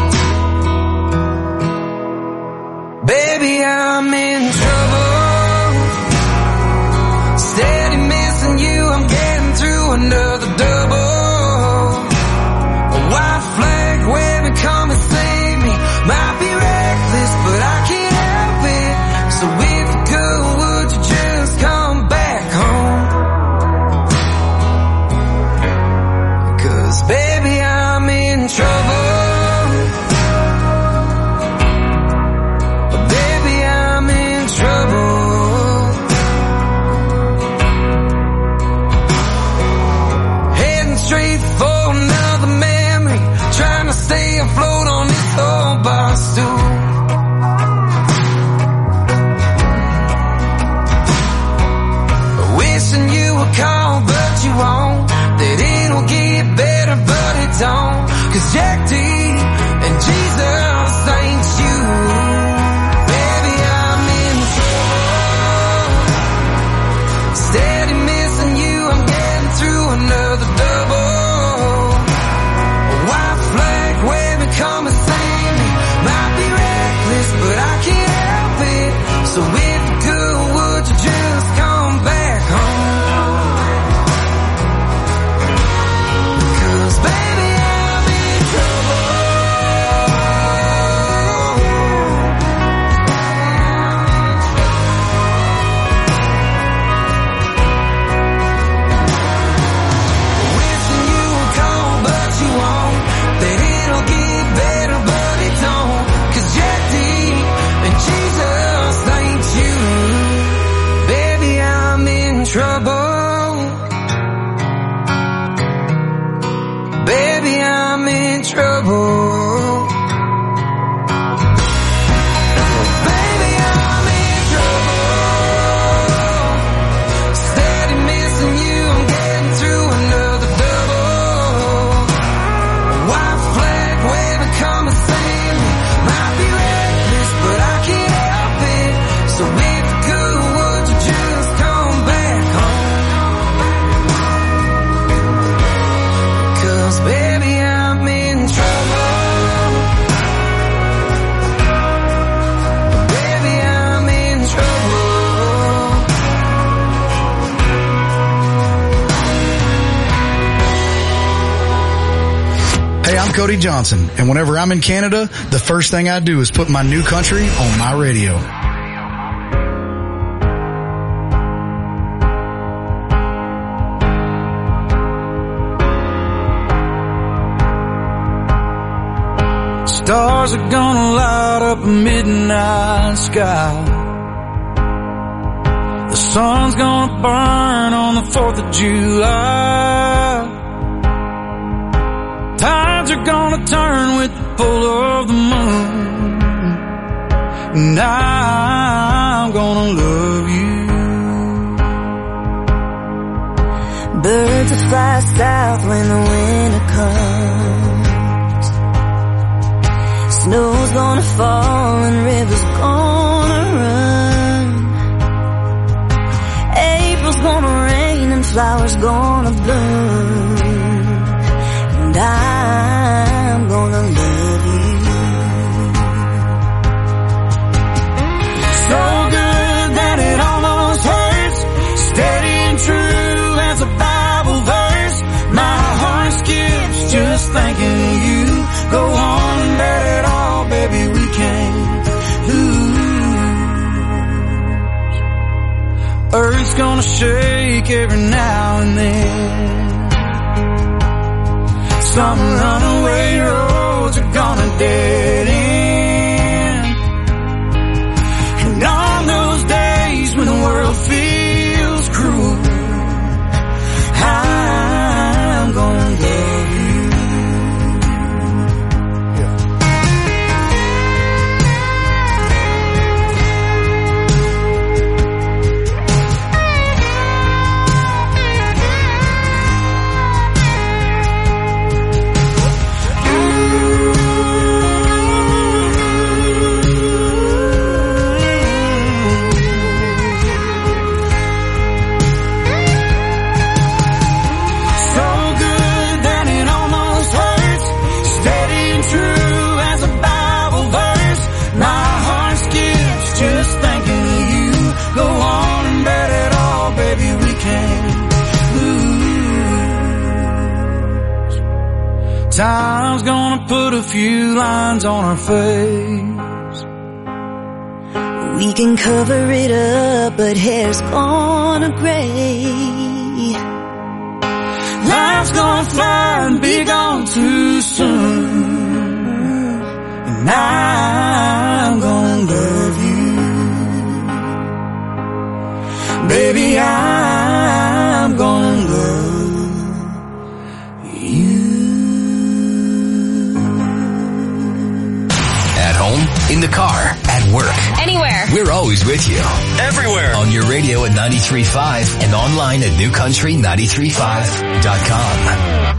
Baby, I'm in trouble. Steady missing you, I'm getting through another double. A white flag waving, come and save me. Might be reckless, but I can't help it. So if you could, would you just come back home? 'Cause baby, I'm in trouble. Baby, I'm in trouble. Heading straight for another memory, trying to stay afloat on this old bar stool. Wishing you would call, but you won't. That it'll get better, but it don't. 'Cause Jack D and Jesus ain't you. Baby, I'm in trouble. Steady missing you, I'm getting through another double. A white flag waving, come and save me. Might be reckless, but I can't help it. So if you could, would you just come back home? 'Cause baby, I'm in trouble. Wishing you would call, but you won't. That it'll get better, but it don't. 'Cause Jack D and Jesus ain't you. Baby, I'm in trouble. Baby, I'm in trouble. Baby, I'm in trouble. Steady missing you, I'm getting through another double. A white flag waving, come and save me. Might be reckless, but I can't help it. So if you could, would you just come back home? 'Cause baby, I'm in trouble. Baby, I'm in trouble. Hey, I'm Cody Johnson, and whenever I'm in Canada, the first thing I do is put my new country on my radio. Stars are gonna light up a midnight sky. The sun's gonna burn on the 4th of July. Tides are gonna turn with the pull of the moon. And I'm gonna love you. Birds will fly south when the winter comes. Snow's gonna fall and rivers gonna run. April's gonna rain and flowers gonna bloom. And I'm gonna love you. So good that it almost hurts. Steady and true as a Bible verse. My heart skips just thinking of you. Go on and let it all, baby, we can't lose. Earth's gonna shake every now and then. Some runaway roads are gonna dead end. And on those days when the world feels cruel, I'm gonna love you. Time's gonna put a few lines on our face. We can cover it up, but hair's gonna gray. Life's gonna fly and be gone too soon. And I'm gonna love you. Baby, I'm gonna love you. At home, in the car, at work. Anywhere. We're always with you. Everywhere. On your radio at 93.5 and online at newcountry935.com.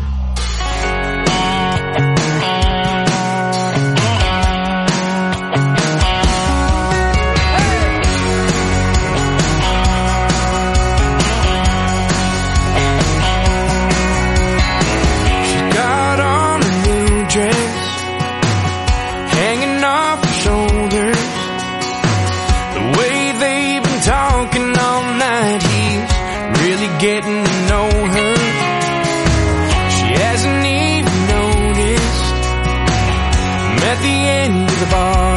Getting to know her, she hasn't even noticed. I'm at the end of the bar.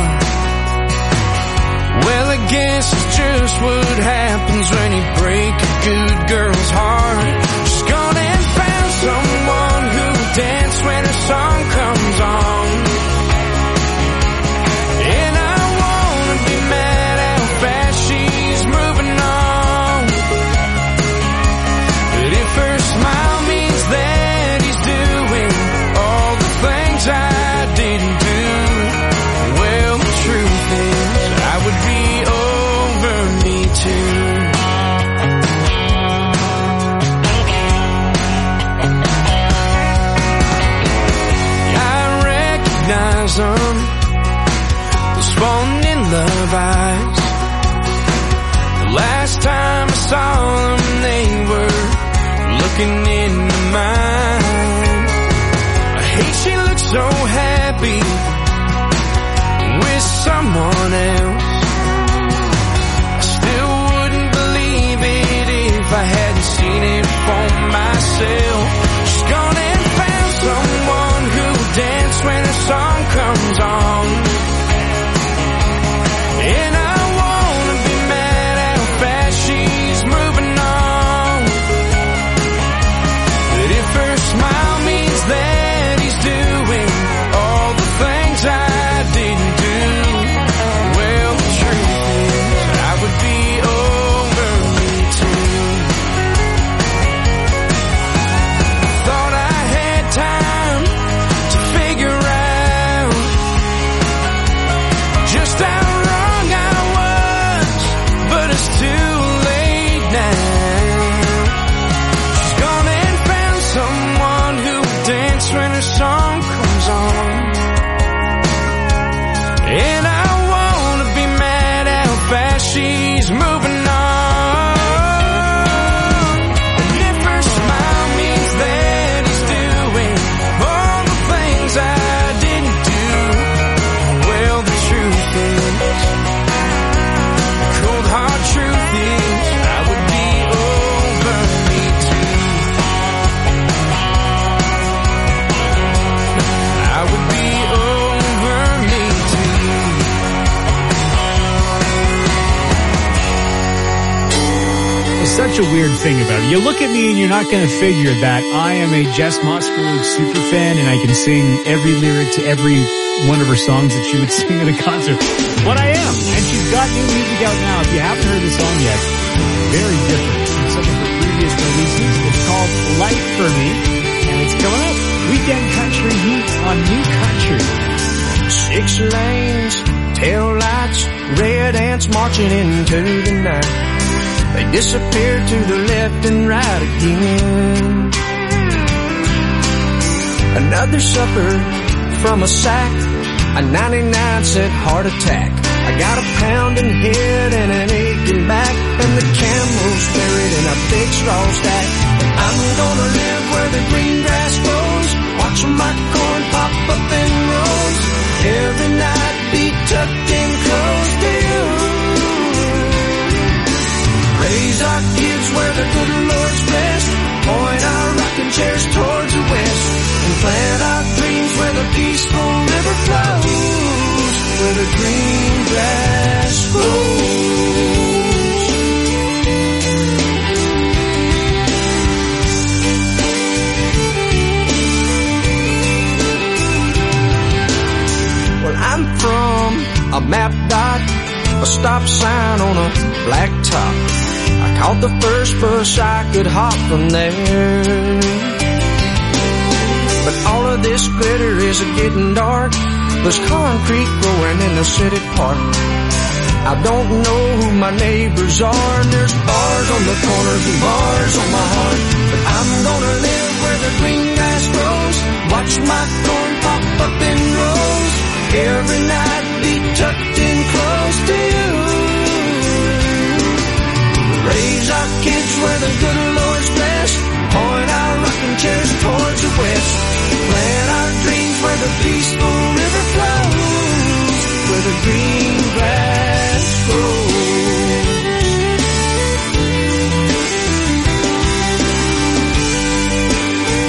Well, I guess it's just what happens when you break a good girl's heart. She's gone and found someone who'll dance when her song comes on. And I wanna be mad how fast she's moving on. Her smile means that he's doing all the things I didn't do. Well, the truth is, I would be over me too. I recognize them, those falling in love eyes. The last time I saw them, they were looking into mine. I hate she looks so happy with someone else. I still wouldn't believe it if I hadn't seen it for myself. She's gone and found someone who'll dance when her song comes on. And I wanna be mad how fast she's moving on. If her smile means that he's doing all the things I didn't do, well, the truth is, I would be over me too. Thought I had time to figure out just how wrong I was, but it's too late now. Someone who will dance when her song comes on. And I wanna be mad how fast she's moving on. And if her smile means that he's doing all the things I didn't do, well, the truth is, cold hard truth is, I would be over me too. I would be over me too. There's such a weird thing about it. You look at me and you're not going to figure that I am a Jess Moskowitz super fan and I can sing every lyric to every one of her songs that she would sing at a concert. But I am. And she's got new music out now. If you haven't heard the song yet, very different from some of her previous releases. It's called Life for Me, and it's coming up. Weekend Country Heat on New Country. 6 lanes, tail lights, red ants marching into the night. They disappear to the left and right again. Another supper from a sack, a 99-cent heart attack. I got a pounding head and an aching back, and the camel's buried in a big straw stack. I'm gonna live where the green grass grows, watching my corn pop up in rows. Every night be tucked in close to you. Raise our kids where the good Lord's blessed, point our rocking chairs towards the west, and plant our dreams where where the green grass grows. Well, I'm from a map dot, a stop sign on a black top. I caught the first bus I could hop from there. But all of this glitter is getting dark. There's concrete growing in the city park. I don't know who my neighbors are, and there's bars on the corners and bars on my heart. But I'm gonna live where the green grass grows, watch my corn pop up in rows, every night be tucked in close to you. Raise our kids where the good Lord's blessed, point our rocking chairs towards the west.